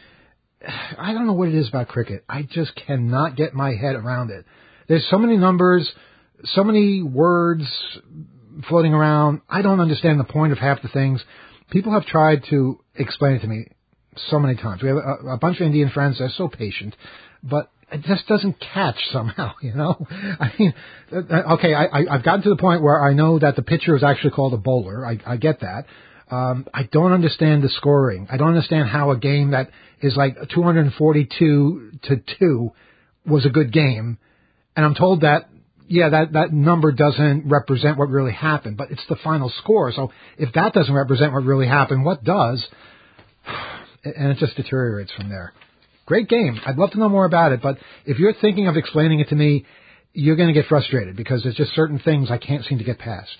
I don't know what it is about cricket. I just cannot get my head around it. There's so many numbers, so many words floating around. I don't understand the point of half the things. People have tried to explain it to me so many times. We have a, a bunch of Indian friends that are so patient, but it just doesn't catch somehow, you know? I mean, okay, I, I, I've gotten to the point where I know that the pitcher is actually called a bowler. I, I get that. Um, I don't understand the scoring. I don't understand how a game that is like two hundred forty-two to two was a good game. And I'm told that, yeah, that, that number doesn't represent what really happened, but it's the final score. So if that doesn't represent what really happened, what does? And it just deteriorates from there. Great game. I'd love to know more about it, but if you're thinking of explaining it to me, you're going to get frustrated because there's just certain things I can't seem to get past.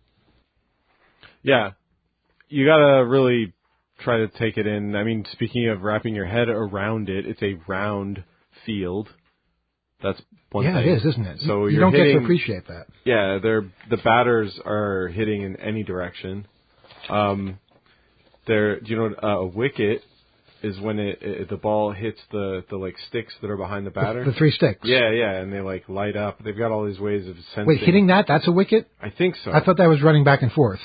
Yeah. You got to really try to take it in. I mean, speaking of wrapping your head around it, it's a round field. That's one yeah, thing. Yeah, it is, isn't it? So you you're don't hitting, get to appreciate that. Yeah, they're, the batters are hitting in any direction. Um, they're, you know, uh, a wicket is when it, it the ball hits the, the like sticks that are behind the batter. The, the three sticks. Yeah, yeah, and they like light up. They've got all these ways of sensing. Wait, hitting that? That's a wicket? I think so. I thought that was running back and forth.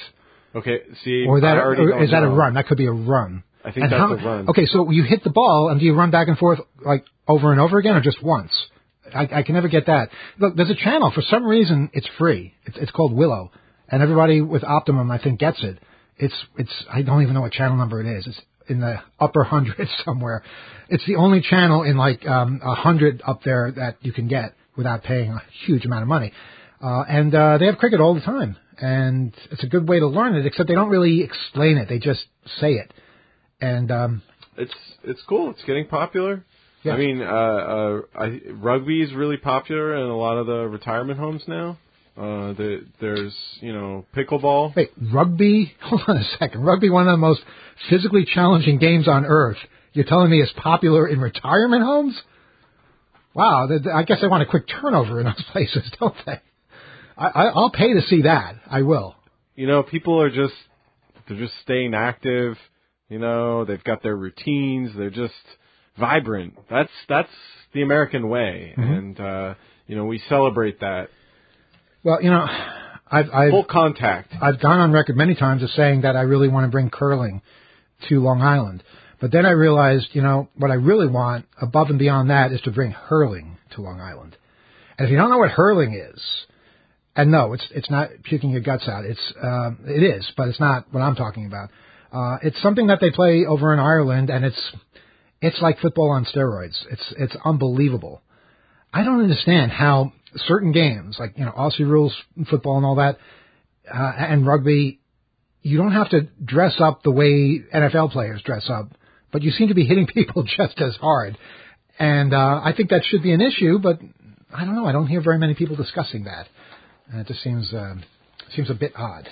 Okay, see, or that I already or don't is that know. a run? That could be a run. I think and that's how, a run. Okay, so you hit the ball, and do you run back and forth like over and over again, or just once? I, I can never get that. Look, there's a channel. For some reason, it's free. It's, it's called Willow, and everybody with Optimum, I think, gets it. It's it's. I don't even know what channel number it is. It's in the upper hundreds somewhere. It's the only channel in like um, a hundred up there that you can get without paying a huge amount of money. Uh, and uh, they have cricket all the time, and it's a good way to learn it. Except they don't really explain it; they just say it. And um, it's it's cool. It's getting popular. Yeah. I mean, uh, uh, I, rugby is really popular in a lot of the retirement homes now. Uh, the, there's, you know, pickleball. Wait, rugby? Hold on a second. Rugby, one of the most physically challenging games on earth. You're telling me it's popular in retirement homes? Wow, I guess they want a quick turnover in those places, don't they? I, I, I'll pay to see that. I will. You know, people are just, they're just staying active. You know, they've got their routines. They're just vibrant. That's that's the American way, mm-hmm. and uh, you know we celebrate that. Well, you know, I've, I've full contact. I've gone on record many times as saying that I really want to bring curling to Long Island, but then I realized, you know, what I really want above and beyond that is to bring hurling to Long Island. And if you don't know what hurling is, and no, it's it's not puking your guts out. It's um, it is, but it's not what I'm talking about. Uh, it's something that they play over in Ireland, and it's It's like football on steroids. It's it's unbelievable. I don't understand how certain games, like, you know, Aussie rules football and all that, uh, and rugby, you don't have to dress up the way N F L players dress up, but you seem to be hitting people just as hard. And uh, I think that should be an issue, but I don't know. I don't hear very many people discussing that. And it just seems uh, seems a bit odd.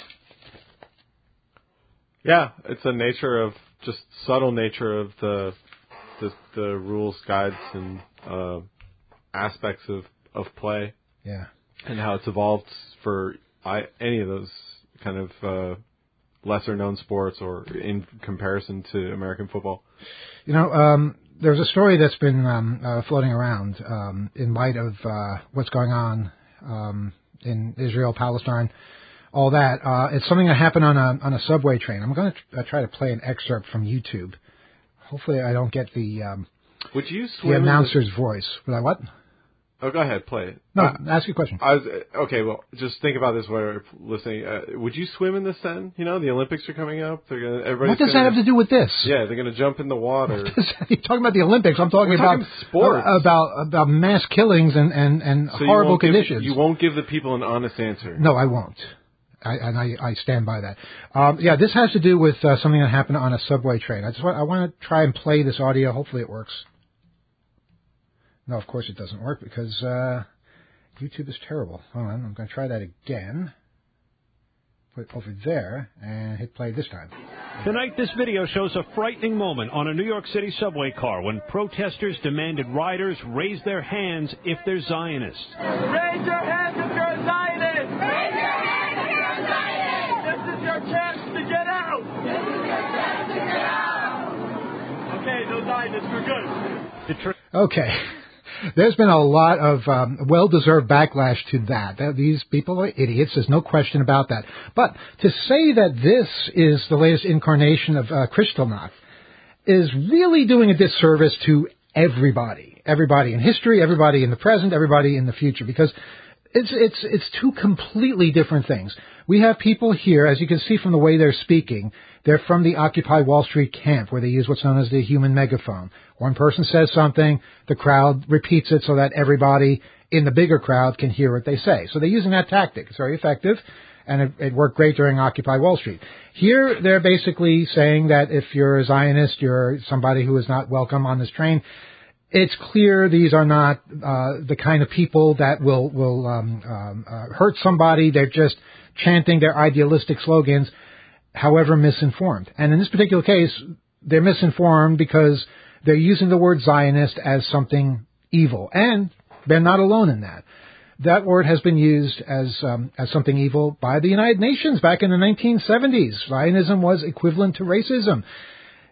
Yeah, it's a nature of, just subtle nature of the the, the rules, guides, and uh, aspects of, of play. Yeah. And how it's evolved for I, any of those kind of uh, lesser-known sports or in comparison to American football. You know, um, there's a story that's been um, uh, floating around um, in light of uh, what's going on um, in Israel, Palestine, all that. Uh, it's something that happened on a on a subway train. I'm going to try to play an excerpt from YouTube. Hopefully, I don't get the um, Would you swim the announcer's the... voice. Would I what? Oh, go ahead, play it. No, uh, ask your question. I was okay. Well, just think about this while you're listening. Uh, would you swim in this then? You know, the Olympics are coming up. They're gonna. Everybody's What does gonna, that have to do with this? Yeah, they're going to jump in the water. You're talking about the Olympics. I'm talking We're about talking sports. Uh, about about mass killings and and, and so horrible you conditions. Give, you won't give the people an honest answer. No, I won't. I, and I, I stand by that. Um, yeah, this has to do with uh, something that happened on a subway train. I just want, I want to try and play this audio. Hopefully it works. No, of course it doesn't work because uh, YouTube is terrible. Hold on, I'm going to try that again. Put it over there and hit play this time. Tonight, this video shows a frightening moment on a New York City subway car when protesters demanded riders raise their hands if they're Zionists. Raise your hands if you're a Zionist! Raise your hands if you're a Zionist! This is your chance to get out! This is your chance to get out! Okay, no Zionists, we're good. The tr- okay. There's been a lot of um, well-deserved backlash to that. These people are idiots. There's no question about that. But to say that this is the latest incarnation of uh, Kristallnacht is really doing a disservice to everybody. Everybody in history, everybody in the present, everybody in the future. Because it's it's it's two completely different things. We have people here, as you can see from the way they're speaking, they're from the Occupy Wall Street camp, where they use what's known as the human megaphone. One person says something, the crowd repeats it so that everybody in the bigger crowd can hear what they say. So they're using that tactic. It's very effective, and it, it worked great during Occupy Wall Street. Here, they're basically saying that if you're a Zionist, you're somebody who is not welcome on this train. It's clear these are not uh, the kind of people that will will um, um, uh, hurt somebody. They're just chanting their idealistic slogans, however misinformed. And in this particular case, they're misinformed because they're using the word Zionist as something evil. And they're not alone in that. That word has been used as um, as something evil by the United Nations back in the nineteen seventies. Zionism was equivalent to racism.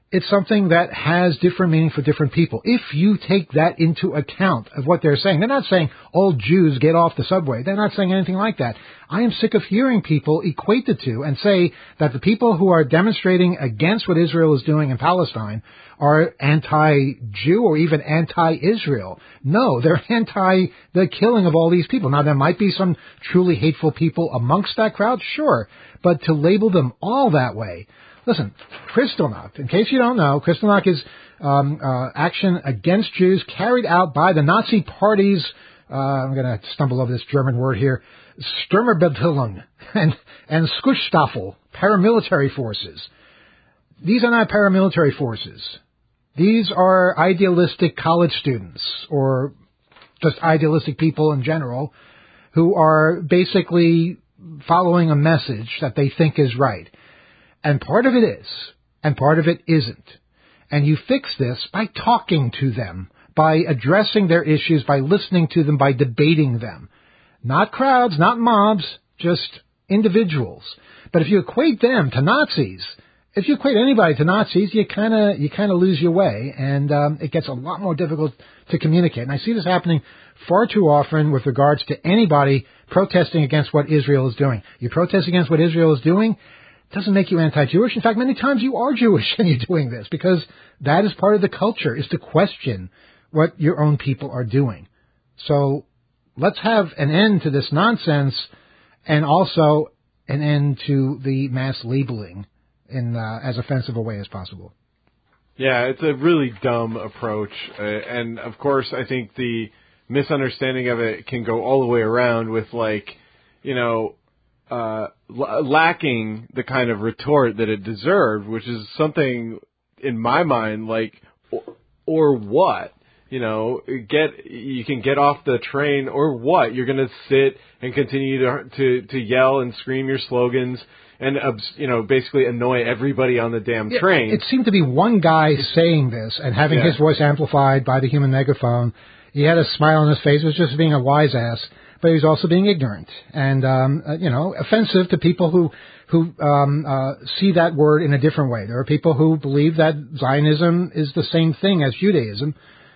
it's something that has different meaning for different people. If you take that into account of what they're saying, they're not saying all Jews get off the subway. They're not saying anything like that. I am sick of hearing people equate the two and say that the people who are demonstrating against what Israel is doing in Palestine are anti-Jew or even anti-Israel. No, they're anti the killing of all these people. Now, there might be some truly hateful people amongst that crowd, sure, but to label them all that way. Listen, Kristallnacht, in case you don't know, Kristallnacht is um, uh, action against Jews carried out by the Nazi Party's, uh, I'm going to stumble over this German word here, Sturmbevölkerung and, and Schutzstaffel, paramilitary forces. These are not paramilitary forces. These are idealistic college students or just idealistic people in general who are basically following a message that they think is right. And part of it is, and part of it isn't. And you fix this by talking to them, by addressing their issues, by listening to them, by debating them. Not crowds, not mobs, just individuals. But if you equate them to Nazis, if you equate anybody to Nazis, you kind of you kind of lose your way, and um, it gets a lot more difficult to communicate. And I see this happening far too often with regards to anybody protesting against what Israel is doing. You protest against what Israel is doing, doesn't make you anti-Jewish. In fact, many times you are Jewish and you're doing this because that is part of the culture, is to question what your own people are doing. So let's have an end to this nonsense and also an end to the mass labeling in uh, as offensive a way as possible. Yeah, it's a really dumb approach. Uh, and, of course, I think the misunderstanding of it can go all the way around with, like, you know, Uh, l- lacking the kind of retort that it deserved, which is something in my mind like, or, or what? You know, get you can get off the train, or what? You're going to sit and continue to, to to yell and scream your slogans and you know basically annoy everybody on the damn yeah, train. It seemed to be one guy saying this and having yeah. his voice amplified by the human megaphone. He had a smile on his face. It was just being a wise ass. But he was also being ignorant and, um, uh, you know, offensive to people who who um, uh, see that word in a different way. There are people who believe that Zionism is the same thing as Judaism,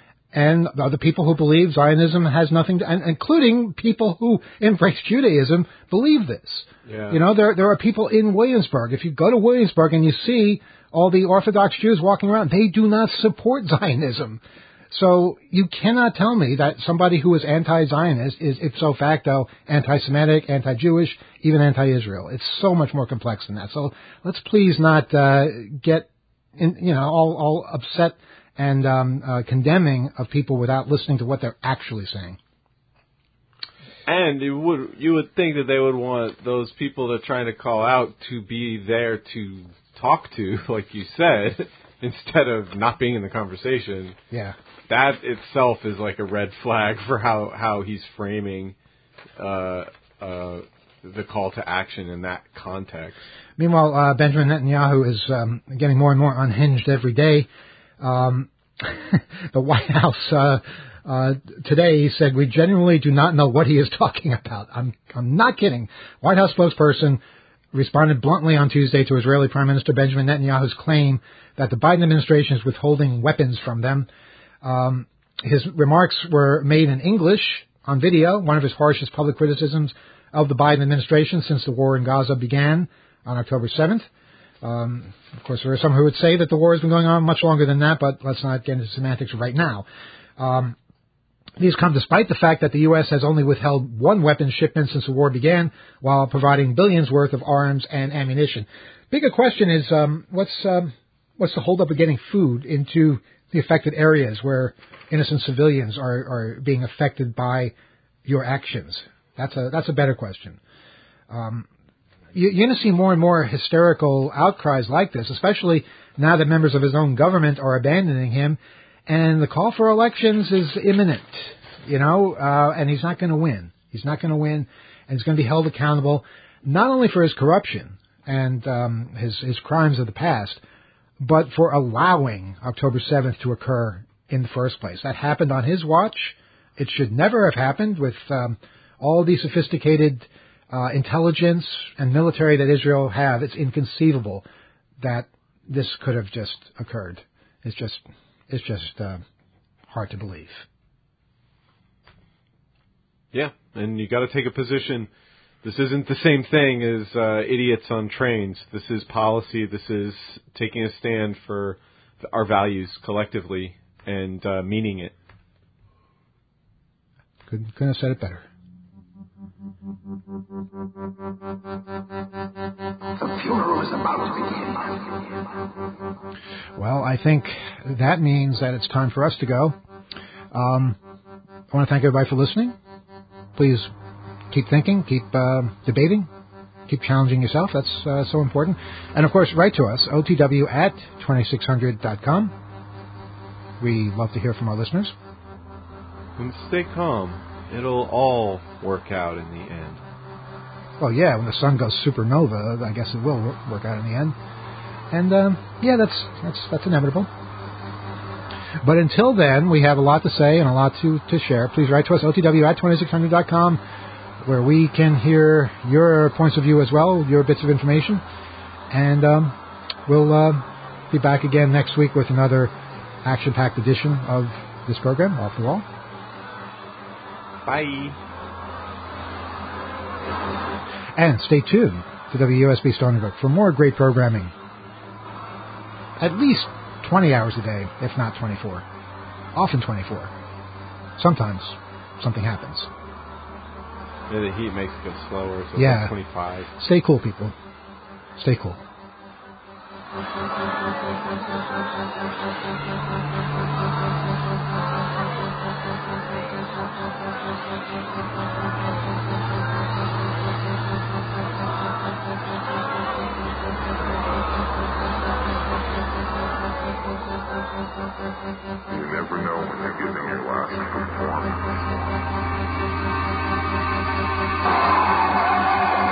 and other people who believe Zionism has nothing to, and including people who embrace Judaism, believe this. Yeah. You know, there there are people in Williamsburg. If you go to Williamsburg and you see all the Orthodox Jews walking around, they do not support Zionism. So you cannot tell me that somebody who is anti-Zionist is ipso facto anti-Semitic, anti-Jewish, even anti-Israel. It's so much more complex than that. So let's please not uh, get, in, you know, all, all upset and um, uh, condemning of people without listening to what they're actually saying. And you would you would think that they would want those people that are trying to call out to be there to talk to, like you said, instead of not being in the conversation. Yeah. That itself is like a red flag for how, how he's framing uh, uh, the call to action in that context. Meanwhile, uh, Benjamin Netanyahu is um, getting more and more unhinged every day. Um, the White House uh, uh, today said, "We genuinely do not know what he is talking about." I'm, I'm not kidding. White House spokesperson responded bluntly on Tuesday to Israeli Prime Minister Benjamin Netanyahu's claim that the Biden administration is withholding weapons from them. Um, his remarks were made in English on video, one of his harshest public criticisms of the Biden administration since the war in Gaza began on October seventh. Um, of course, there are some who would say that the war has been going on much longer than that, but let's not get into semantics right now. Um, these come despite the fact that the U S has only withheld one weapons shipment since the war began, while providing billions worth of arms and ammunition. Bigger question is, um, what's um, what's the holdup of getting food into the affected areas where innocent civilians are, are being affected by your actions? That's a that's a better question. Um, you, you're going to see more and more hysterical outcries like this, especially now that members of his own government are abandoning him, and the call for elections is imminent. You know, uh, and he's not going to win. He's not going to win, and he's going to be held accountable not only for his corruption and um, his his crimes of the past, but for allowing October seventh to occur in the first place. That happened on his watch. It should never have happened with um, all the sophisticated uh, intelligence and military that Israel have. It's inconceivable that this could have just occurred. It's just, it's just uh, hard to believe. Yeah, and you got to take a position. This isn't the same thing as uh, idiots on trains. This is policy. This is taking a stand for our values collectively and uh, meaning it. Couldn't, couldn't have said it better. The funeral is about to begin. Well, I think that means that it's time for us to go. Um, I want to thank everybody for listening. Please keep thinking, keep uh, debating, keep challenging yourself. That's uh, so important. And, of course, write to us, O T W at twenty-six hundred dot com. We love to hear from our listeners. And stay calm. It'll all work out in the end. Well, yeah, when the sun goes supernova, I guess it will work out in the end. And, um, yeah, that's, that's, that's inevitable. But until then, we have a lot to say and a lot to, to share. Please write to us, O T W at twenty-six hundred dot com, where we can hear your points of view as well, your bits of information. And um, we'll uh, be back again next week with another action-packed edition of this program, Off the Wall. Bye. And stay tuned to W U S B Stony Brook for more great programming. At least twenty hours a day, if not twenty-four. Often twenty-four. Sometimes something happens. Yeah, the heat makes it go slower, so yeah. Like twenty-five. Stay cool, people. Stay cool. You never know when you're giving your last performance.